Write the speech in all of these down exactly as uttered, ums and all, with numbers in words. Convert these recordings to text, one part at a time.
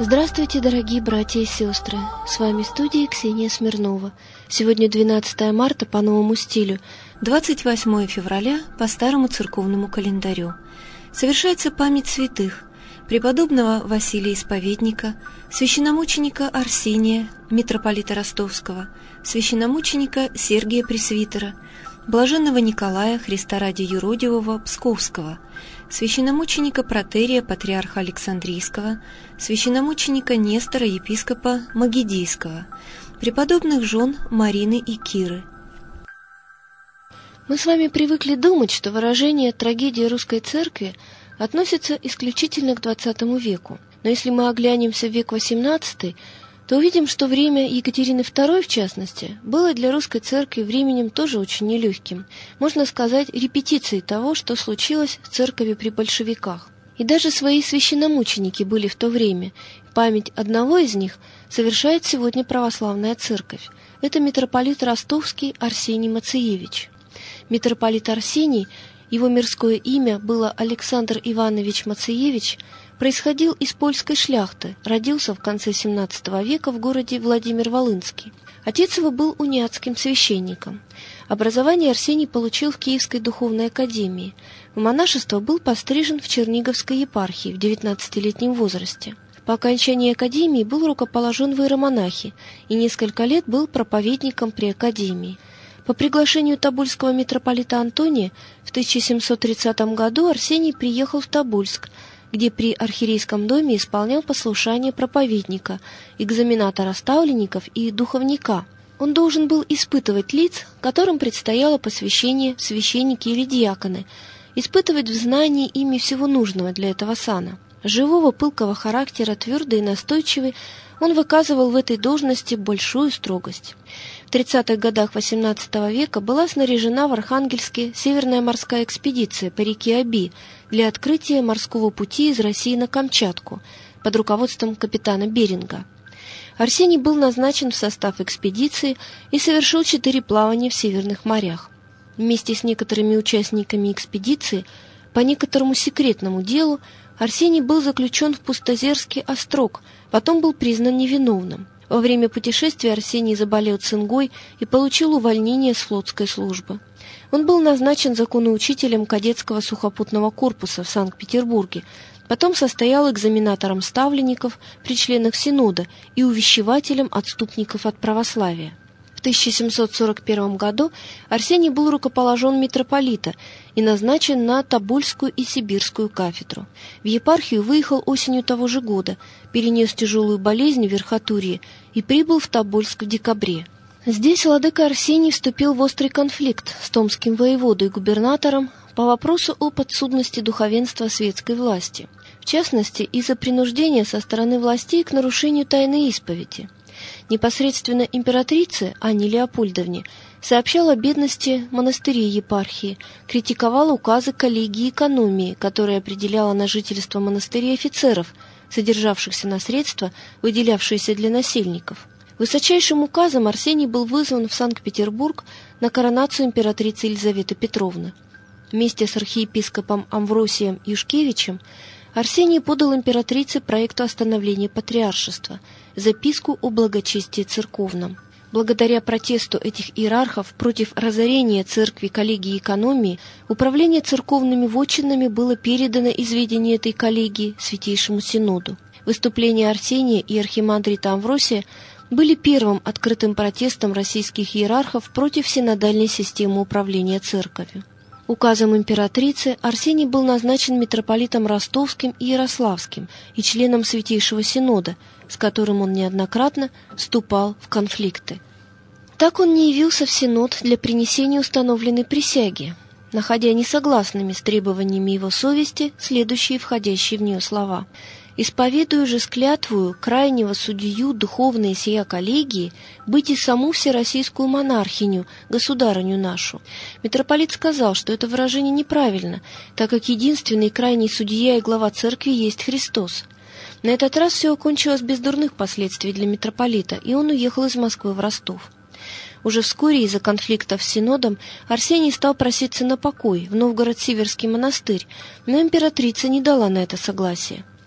Здравствуйте, дорогие братья и сестры! С вами в студии Ксения Смирнова. Сегодня двенадцатое марта по новому стилю, двадцать восьмое февраля по старому церковному календарю. Совершается память святых: преподобного Василия Исповедника, священномученика Арсения, митрополита Ростовского, священномученика Сергия Пресвитера, блаженного Николая Христа ради Юродивого Псковского, священномученика Протерия Патриарха Александрийского, священномученика Нестора Епископа Магидийского, преподобных жен Марины и Киры. Мы с вами привыкли думать, что выражение «трагедия русской церкви» относится исключительно к двадцатому веку. Но если мы оглянемся в век восемнадцатый, то увидим, что время Екатерины второй, в частности, было для русской церкви временем тоже очень нелегким, можно сказать, репетицией того, что случилось в церкви при большевиках. И даже свои священномученики были в то время. Память одного из них совершает сегодня православная церковь. Это митрополит Ростовский Арсений Мациевич. Митрополит Арсений, его мирское имя было Александр Иванович Мациевич, происходил из польской шляхты, родился в конце семнадцатого века в городе Владимир-Волынский. Отец его был униатским священником. Образование Арсений получил в Киевской духовной академии. В монашество был пострижен в Черниговской епархии в девятнадцатилетнем возрасте. По окончании академии был рукоположен в иеромонахи и несколько лет был проповедником при академии. По приглашению тобольского митрополита Антония в тысяча семьсот тридцатом году Арсений приехал в Тобольск, где при архиерейском доме исполнял послушание проповедника, экзаменатора ставленников и духовника. Он должен был испытывать лиц, которым предстояло посвящение в священники или диаконы, испытывать в знании ими всего нужного для этого сана. Живого, пылкого характера, твердый и настойчивый, он выказывал в этой должности большую строгость. В тридцатых годах восемнадцатого века была снаряжена в Архангельске Северная морская экспедиция по реке Оби для открытия морского пути из России на Камчатку под руководством капитана Беринга. Арсений был назначен в состав экспедиции и совершил четыре плавания в северных морях. Вместе с некоторыми участниками экспедиции по некоторому секретному делу Арсений был заключен в Пустозерский острог, потом был признан невиновным. Во время путешествия Арсений заболел цингой и получил увольнение с флотской службы. Он был назначен законоучителем кадетского сухопутного корпуса в Санкт-Петербурге, потом состоял экзаменатором ставленников при членах Синода и увещевателем отступников от православия. В тысяча семьсот сорок первом году Арсений был рукоположен митрополита и назначен на Тобольскую и Сибирскую кафедру. В епархию выехал осенью того же года, перенес тяжелую болезнь в верхотурье и прибыл в Тобольск в декабре. Здесь владыка Арсений вступил в острый конфликт с томским воеводой и губернатором по вопросу о подсудности духовенства светской власти, в частности, из-за принуждения со стороны властей к нарушению тайной исповеди. Непосредственно императрице Анне Леопольдовне сообщал о бедности монастырей епархии, критиковал указы коллегии экономии, которая определяла на жительство монастырей офицеров, содержавшихся на средства, выделявшиеся для насельников. Высочайшим указом Арсений был вызван в Санкт-Петербург на коронацию императрицы Елизаветы Петровны. Вместе с архиепископом Амвросием Юшкевичем Арсений подал императрице проект остановления патриаршества, записку о благочестии церковном. Благодаря протесту этих иерархов против разорения церкви коллегии экономии, управление церковными вотчинами было передано из ведения этой коллегии Святейшему Синоду. Выступления Арсения и архимандрита Амвросия были первым открытым протестом российских иерархов против синодальной системы управления церковью. Указом императрицы Арсений был назначен митрополитом Ростовским и Ярославским и членом Святейшего Синода, с которым он неоднократно вступал в конфликты. Так он не явился в Синод для принесения установленной присяги, находя несогласными с требованиями его совести следующие входящие в нее слова: «Исповедую же склятвую крайнего судью духовной сия коллегии быть и саму всероссийскую монархиню, государыню нашу». Митрополит сказал, что это выражение неправильно, так как единственный крайний судья и глава церкви есть Христос. На этот раз все окончилось без дурных последствий для митрополита, и он уехал из Москвы в Ростов. Уже вскоре из-за конфликтов с Синодом Арсений стал проситься на покой в Новгород-Сиверский монастырь, но императрица не дала на это согласия.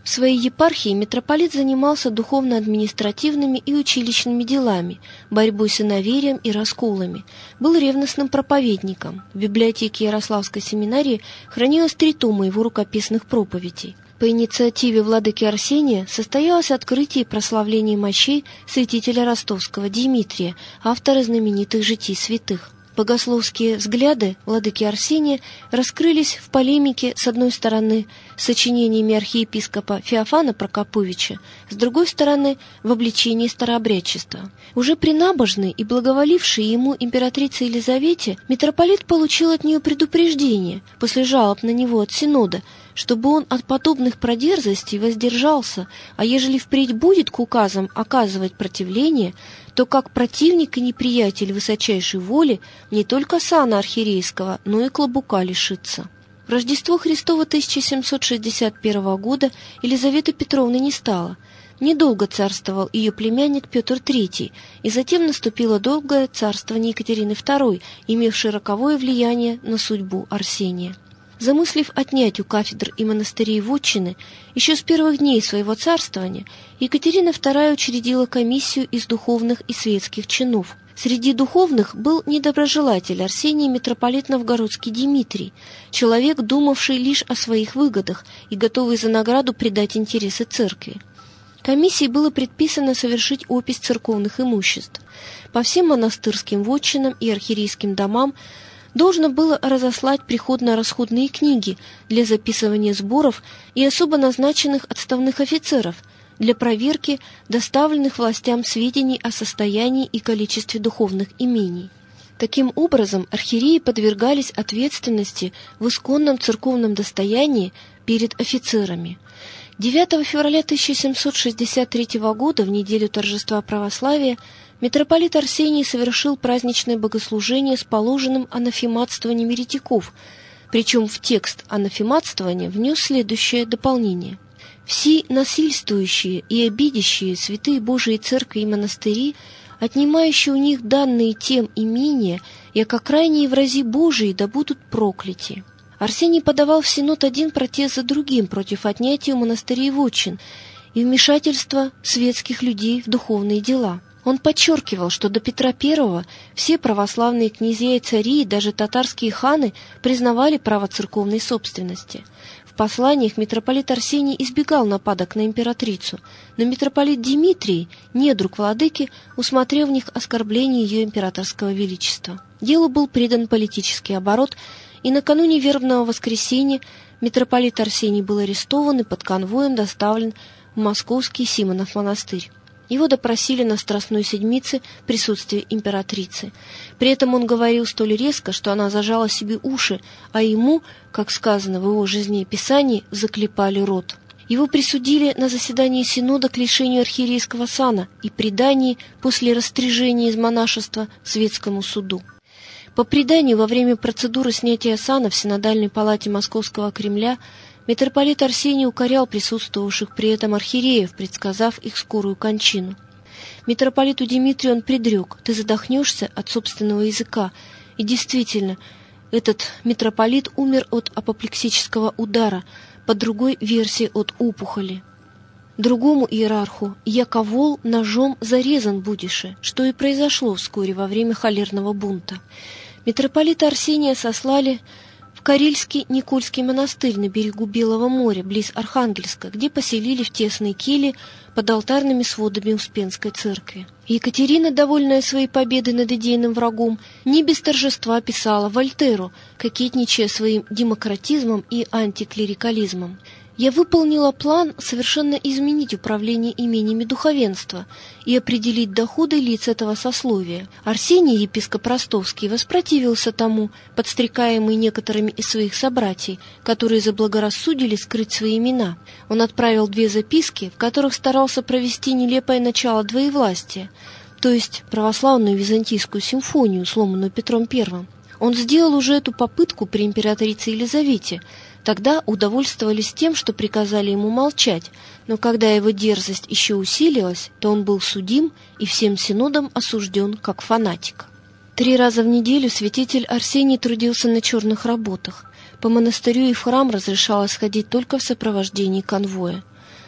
В своей епархии митрополит занимался духовно-административными и училищными делами, борьбой с иноверием и расколами, был ревностным проповедником. В библиотеке Ярославской семинарии хранилось три тома его рукописных проповедей. По инициативе владыки Арсения состоялось открытие и прославление мощей святителя ростовского Димитрия, автора знаменитых житий святых. Богословские взгляды владыки Арсения раскрылись в полемике, с одной стороны, с сочинениями архиепископа Феофана Прокоповича, с другой стороны, в обличении старообрядчества. Уже при набожной и благоволившей ему императрице Елизавете митрополит получил от нее предупреждение, после жалоб на него от Синода, чтобы он от подобных продерзостей воздержался, а ежели впредь будет к указам оказывать противление, то как противник и неприятель высочайшей воли не только сана архиерейского, но и клобука лишится. В Рождество Христово тысяча семьсот шестьдесят первого года Елизаветы Петровны не стало. Недолго царствовал ее племянник Петр Третий, и затем наступило долгое царствование Екатерины Второй, имевшее роковое влияние на судьбу Арсения. Замыслив отнять у кафедр и монастырей вотчины, еще с первых дней своего царствования Екатерина Вторая учредила комиссию из духовных и светских чинов. Среди духовных был недоброжелатель Арсения митрополит Новгородский Димитрий, человек, думавший лишь о своих выгодах и готовый за награду предать интересы церкви. Комиссии было предписано совершить опись церковных имуществ. По всем монастырским вотчинам и архиерейским домам должно было разослать приходно-расходные книги для записывания сборов и особо назначенных отставных офицеров для проверки доставленных властям сведений о состоянии и количестве духовных имений. Таким образом, архиереи подвергались ответственности в исконном церковном достоянии перед офицерами. девятого февраля тысяча семьсот шестьдесят третьего года, в неделю торжества православия, митрополит Арсений совершил праздничное богослужение с положенным анафематствованием еретиков, причем в текст анафематствования внес следующее дополнение. «Все насильствующие и обидящие святые Божии церкви и монастыри, отнимающие у них данные тем имения, яко крайние врази Божии, да будут прокляти». Арсений подавал в Синод один протест за другим против отнятия у монастырей вотчин и вмешательства светских людей в духовные дела. Он подчеркивал, что до Петра Первого все православные князья и цари, и даже татарские ханы признавали право церковной собственности. В посланиях митрополит Арсений избегал нападок на императрицу, но митрополит Димитрий, недруг владыки, усмотрел в них оскорбление ее императорского величества. Делу был придан политический оборот, и накануне вербного воскресенья митрополит Арсений был арестован и под конвоем доставлен в московский Симонов монастырь. Его допросили на Страстной Седмице в присутствии императрицы. При этом он говорил столь резко, что она зажала себе уши, а ему, как сказано в его жизнеописании, заклепали рот. Его присудили на заседании Синода к лишению архиерейского сана и предании после растряжения из монашества светскому суду. По преданию, во время процедуры снятия сана в Синодальной палате Московского Кремля митрополит Арсений укорял присутствовавших при этом архиереев, предсказав их скорую кончину. Митрополиту Димитрию он предрек: «Ты задохнешься от собственного языка». И действительно, этот митрополит умер от апоплексического удара, по другой версии от опухоли. Другому иерарху: «Яко вол ножом зарезан будешь», что и произошло вскоре во время холерного бунта. Митрополита Арсения сослали в Карельский Никольский монастырь на берегу Белого моря, близ Архангельска, где поселили в тесной келье под алтарными сводами Успенской церкви. Екатерина, довольная своей победой над идейным врагом, не без торжества писала Вольтеру, кокетничая своим демократизмом и антиклерикализмом: «Я выполнила план совершенно изменить управление имениями духовенства и определить доходы лиц этого сословия». Арсений, епископ Ростовский, воспротивился тому, подстрекаемый некоторыми из своих собратьей, которые заблагорассудили скрыть свои имена. Он отправил две записки, в которых старался провести нелепое начало двоевластия, то есть православную византийскую симфонию, сломанную Петром Первым. Он сделал уже эту попытку при императрице Елизавете. Тогда удовольствовались тем, что приказали ему молчать, но когда его дерзость еще усилилась, то он был судим и всем синодом осужден как фанатик. Три раза в неделю святитель Арсений трудился на черных работах. По монастырю и в храм разрешалось ходить только в сопровождении конвоя.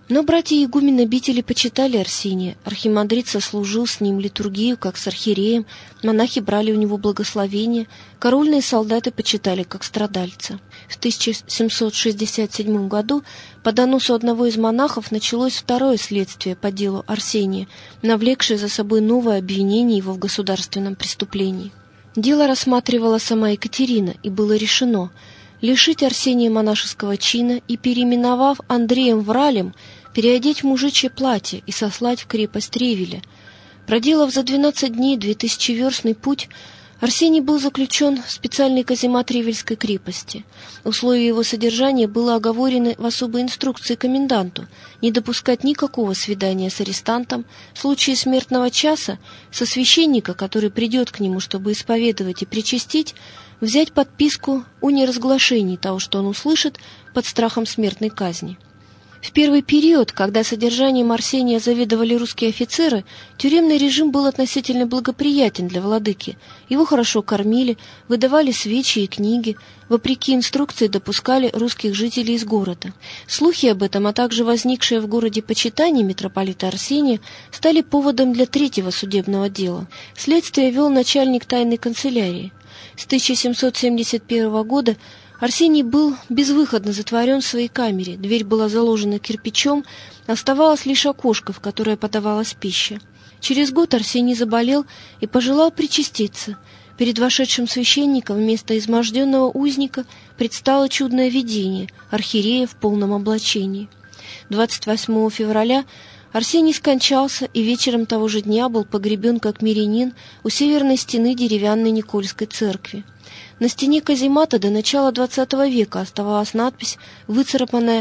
Но братья-игумены-обители почитали Арсения, архимандрит сослужил с ним литургию, как с архиереем, монахи брали у него благословение, караульные солдаты почитали, как страдальца. В тысяча семьсот шестьдесят седьмом году по доносу одного из монахов началось второе следствие по делу Арсения, навлекшее за собой новое обвинение его в государственном преступлении. Дело рассматривала сама Екатерина, и было решено лишить Арсения монашеского чина и, переименовав Андреем Вралем, переодеть в мужичье платье и сослать в крепость Ревеля. Проделав за двенадцать дней двухтысячеверстный путь, Арсений был заключен в специальный каземат Ревельской крепости. Условия его содержания было оговорено в особой инструкции коменданту не допускать никакого свидания с арестантом, в случае смертного часа со священника, который придет к нему, чтобы исповедовать и причастить, взять подписку о неразглашении того, что он услышит, под страхом смертной казни. В первый период, когда содержанием Арсения заведовали русские офицеры, тюремный режим был относительно благоприятен для владыки. Его хорошо кормили, выдавали свечи и книги, вопреки инструкции допускали русских жителей из города. Слухи об этом, а также возникшее в городе почитание митрополита Арсения, стали поводом для третьего судебного дела. Следствие вел начальник тайной канцелярии. С тысяча семьсот семьдесят первого года Арсений был безвыходно затворен в своей камере, дверь была заложена кирпичом, оставалось лишь окошко, в которое подавалась пища. Через год Арсений заболел и пожелал причаститься. Перед вошедшим священником вместо изможденного узника предстало чудное видение — архиерея в полном облачении. двадцать восьмого февраля Арсений скончался и вечером того же дня был погребен как мирянин у северной стены деревянной Никольской церкви. На стене каземата до начала двадцатого века оставалась надпись, выцарапанная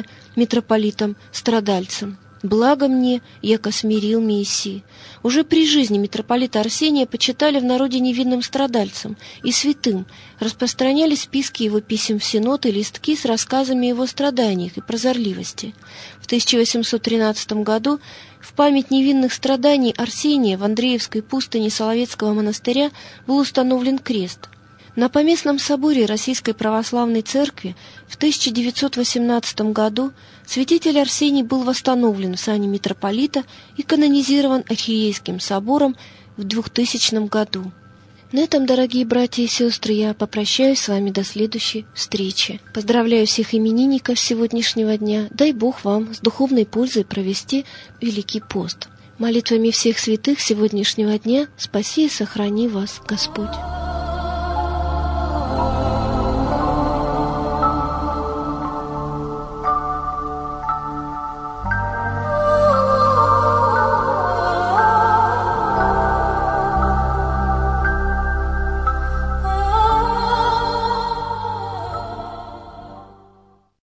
митрополитом-страдальцем: «Благо мне, яко смирил Мессии». Уже при жизни митрополита Арсения почитали в народе невинным страдальцем и святым, распространяли списки его писем в синод и листки с рассказами о его страданиях и прозорливости. В тысяча восемьсот тринадцатом году в память невинных страданий Арсения в Андреевской пустыне Соловецкого монастыря был установлен крест. На Поместном соборе Российской Православной Церкви в тысяча девятьсот восемнадцатом году святитель Арсений был восстановлен в сане митрополита и канонизирован Архиерейским собором в двухтысячном году. На этом, дорогие братья и сестры, я попрощаюсь с вами до следующей встречи. Поздравляю всех именинников сегодняшнего дня. Дай Бог вам с духовной пользой провести Великий пост. Молитвами всех святых сегодняшнего дня спаси и сохрани вас Господь.